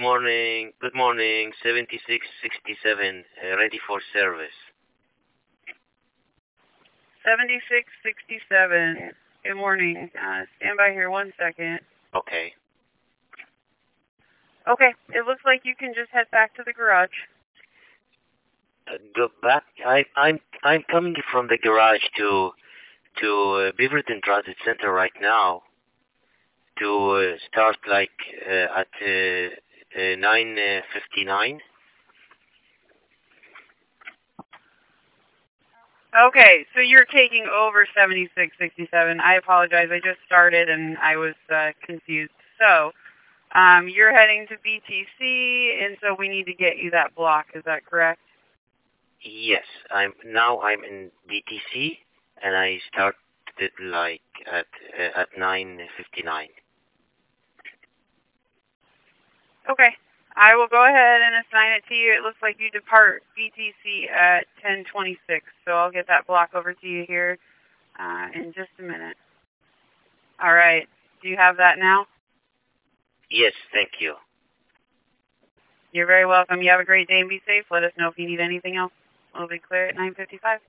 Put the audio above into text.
morning. Good morning. 7667. Ready for service. 7667. Good morning. Stand by here 1 second. Okay. Okay, it looks like you can just head back to the garage. Go back. I'm coming from the garage to Beaverton Transit Center right now to start at 9:59. Okay, so you're taking over 7667. I apologize. I just started and I was confused. So, you're heading to BTC, and so we need to get you that block. Is that correct? Yes, I'm in BTC and I started at 9:59. Okay. I will go ahead and assign it to you. It looks like you depart BTC at 10:26, so I'll get that block over to you here in just a minute. All right. Do you have that now? Yes, thank you. You're very welcome. You have a great day and be safe. Let us know if you need anything else. We'll be clear at 9:55.